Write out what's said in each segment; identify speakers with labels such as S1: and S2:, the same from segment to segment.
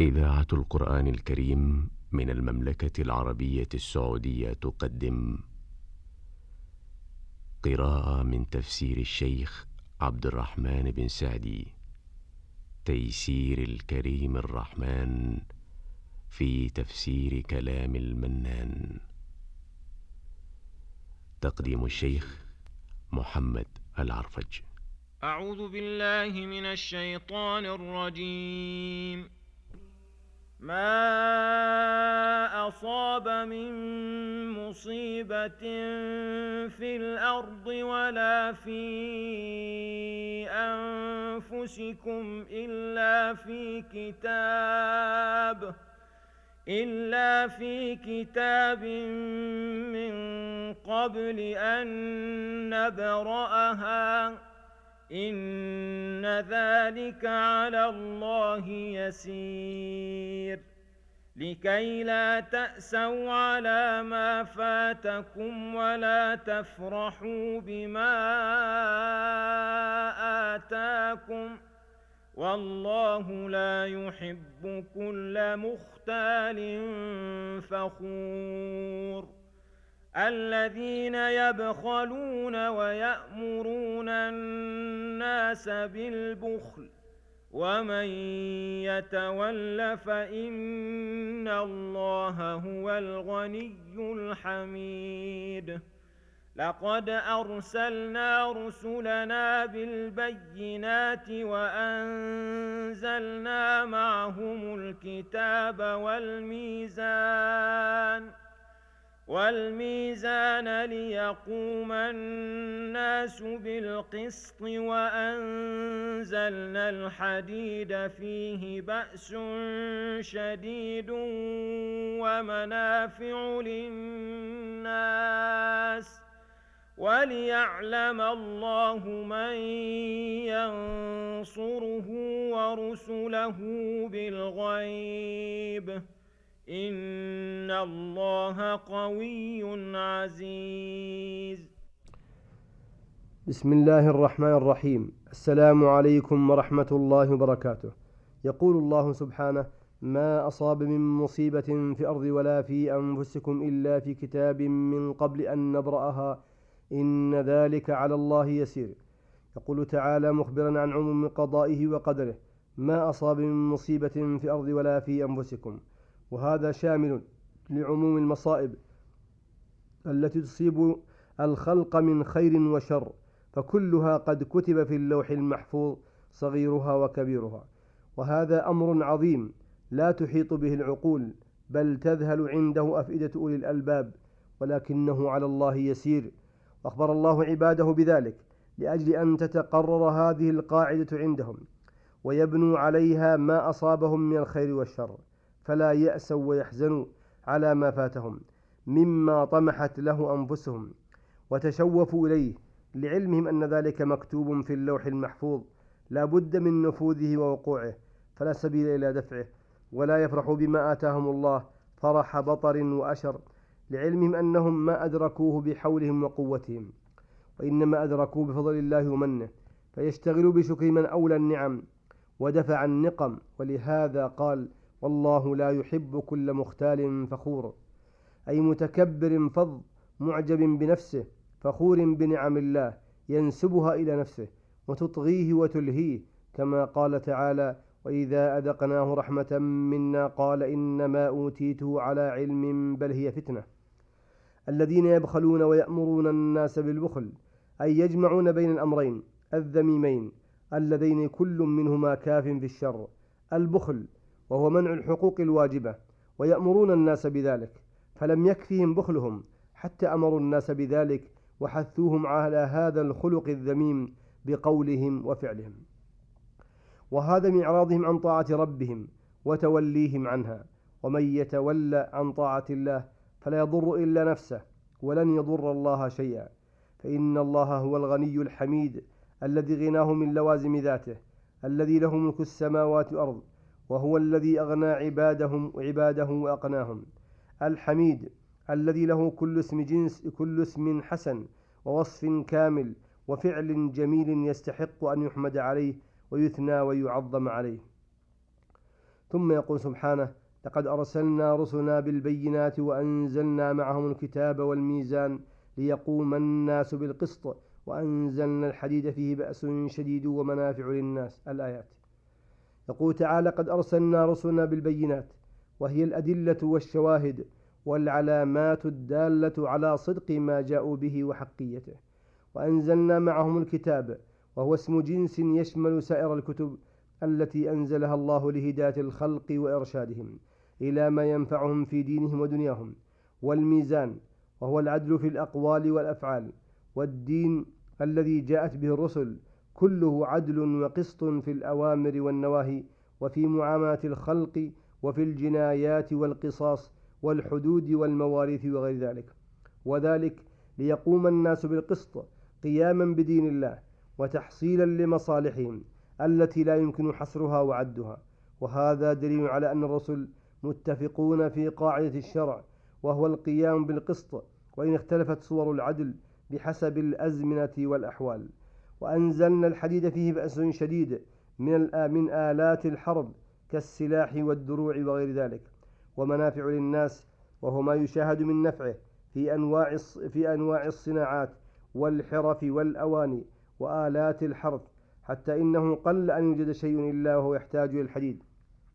S1: إذاعة القرآن الكريم من المملكة العربية السعودية تقدم قراءة من تفسير الشيخ عبد الرحمن بن سعدي، تيسير الكريم الرحمن في تفسير كلام المنان. تقديم الشيخ محمد العرفج.
S2: أعوذ بالله من الشيطان الرجيم. ما أصاب من مصيبة في الأرض ولا في أنفسكم إلا في كتاب من قبل أن نبرأها، إن ذلك على الله يسير. لكي لا تأسوا على ما فاتكم ولا تفرحوا بما آتاكم، والله لا يحب كل مختال فخور. الذين يبخلون ويأمرون الناس بالبخل، ومن يتول فإن الله هو الغني الحميد. لقد أرسلنا رسلنا بالبينات وأنزلنا معهم الكتاب والميزان ليقوم الناس بالقسط، وأنزلنا الحديد فيه بأس شديد ومنافع للناس، وليعلم الله من ينصره ورسله بالغيب، إن الله قوي عزيز.
S3: بسم الله الرحمن الرحيم. السلام عليكم ورحمة الله وبركاته. يقول الله سبحانه: ما أصاب من مصيبة في الأرض ولا في أنفسكم إلا في كتاب من قبل أن نبرأها، إن ذلك على الله يسير. يقول تعالى مخبرا عن عموم قضائه وقدره: ما أصاب من مصيبة في الأرض ولا في أنفسكم، وهذا شامل لعموم المصائب التي تصيب الخلق من خير وشر، فكلها قد كتب في اللوح المحفوظ صغيرها وكبيرها. وهذا أمر عظيم لا تحيط به العقول، بل تذهل عنده أفئدة أولي الألباب، ولكنه على الله يسير. وأخبر الله عباده بذلك لأجل أن تتقرر هذه القاعدة عندهم، ويبنوا عليها ما أصابهم من الخير والشر، فلا يأسوا ويحزنوا على ما فاتهم مما طمحت له أنفسهم وتشوفوا إليه، لعلمهم أن ذلك مكتوب في اللوح المحفوظ لا بد من نفوذه ووقوعه، فلا سبيل إلى دفعه. ولا يفرحوا بما آتاهم الله فرح بطر وأشر، لعلمهم أنهم ما أدركوه بحولهم وقوتهم، وإنما أدركوه بفضل الله ومنه، فيشتغلوا بشكر من أولى النعم ودفع النقم. ولهذا قال: والله لا يحب كل مختال فخور، أي متكبر فظ معجب بنفسه فخور بنعم الله ينسبها إلى نفسه وتطغيه وتلهيه، كما قال تعالى: وإذا أذقناه رحمة منا قال إنما أوتيته على علم بل هي فتنة. الذين يبخلون ويأمرون الناس بالبخل، أي يجمعون بين الأمرين الذميمين اللذين كل منهما كاف في الشر: البخل وهو منع الحقوق الواجبة، ويأمرون الناس بذلك، فلم يكفهم بخلهم حتى أمروا الناس بذلك وحثوهم على هذا الخلق الذميم بقولهم وفعلهم، وهذا من إعراضهم عن طاعة ربهم وتوليهم عنها. ومن يتولى عن طاعة الله فلا يضر إلا نفسه ولن يضر الله شيئا، فإن الله هو الغني الحميد الذي غناه من لوازم ذاته، الذي له ملك السماوات والأرض، وهو الذي أغنى عباده وأقناهم. الحميد الذي له كل اسم جنس، كل اسم حسن ووصف كامل وفعل جميل يستحق أن يحمد عليه ويثنى ويعظم عليه. ثم يقول سبحانه: لقد أرسلنا رسلنا بالبينات وأنزلنا معهم الكتاب والميزان ليقوم الناس بالقسط وأنزلنا الحديد فيه بأس شديد ومنافع للناس. الآيات. يقول تعالى: قد أرسلنا رسلنا بالبينات، وهي الأدلة والشواهد والعلامات الدالة على صدق ما جاءوا به وحقيته. وأنزلنا معهم الكتاب، وهو اسم جنس يشمل سائر الكتب التي أنزلها الله لهداية الخلق وإرشادهم إلى ما ينفعهم في دينهم ودنياهم. والميزان، وهو العدل في الأقوال والأفعال. والدين الذي جاءت به الرسل كله عدل وقسط في الأوامر والنواهي، وفي معاملة الخلق، وفي الجنايات والقصاص والحدود والمواريث وغير ذلك. وذلك ليقوم الناس بالقسط قياما بدين الله وتحصيلا لمصالحهم التي لا يمكن حصرها وعدها. وهذا دليل على أن الرسل متفقون في قاعدة الشرع، وهو القيام بالقسط، وإن اختلفت صور العدل بحسب الأزمنة والأحوال. وأنزلنا الحديد فيه بأس شديد من آلات الحرب كالسلاح والدروع وغير ذلك، ومنافع للناس، وهو ما يشاهد من نفعه في أنواع الصناعات والحرف والأواني وآلات الحرث، حتى إنه قل أن يوجد شيء إلا وهو يحتاج إلى الحديد.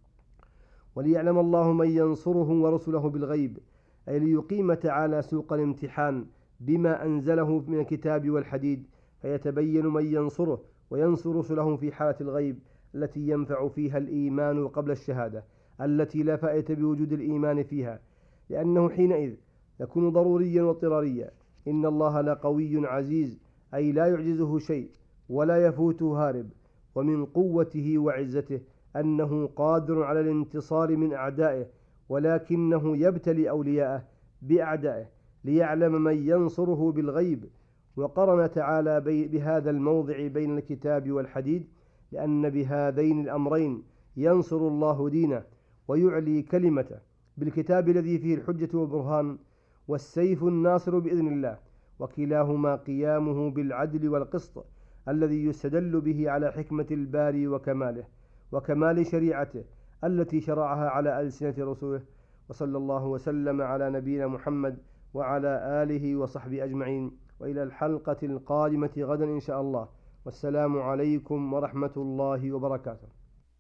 S3: وليعلم الله من ينصره ورسله بالغيب، أي ليقيم تعالى سوق الامتحان بما أنزله من الكتاب والحديد، فيتبين من ينصره وينصر رسله في حالة الغيب التي ينفع فيها الإيمان قبل الشهادة، التي لا فائدة بوجود الإيمان فيها، لأنه حينئذ يكون ضروريا واضطراريا. إن الله لقوي عزيز، أي لا يعجزه شيء ولا يفوته هارب. ومن قوته وعزته أنه قادر على الانتصار من أعدائه، ولكنه يبتلي أولياءه بأعدائه ليعلم من ينصره بالغيب. وقرن تعالى بهذا الموضع بين الكتاب والحديد، لأن بهذين الأمرين ينصر الله دينه ويعلي كلمته، بالكتاب الذي فيه الحجة والبرهان، والسيف الناصر بإذن الله، وكلاهما قيامه بالعدل والقسط الذي يستدل به على حكمة الباري وكماله وكمال شريعته التي شرعها على ألسنة رسوله. وصلى الله وسلم على نبينا محمد وعلى آله وصحبه أجمعين، وإلى الحلقة القادمة غدا إن شاء الله، والسلام عليكم ورحمة الله وبركاته.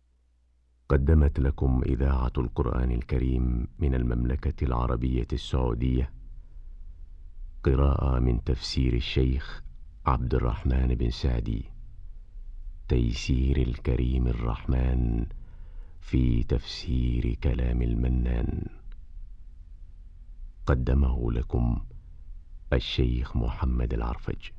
S1: قدمت لكم إذاعة القرآن الكريم من المملكة العربية السعودية قراءة من تفسير الشيخ عبد الرحمن بن سعدي، تيسير الكريم الرحمن في تفسير كلام المنان. قدمه لكم الشيخ محمد العرفج.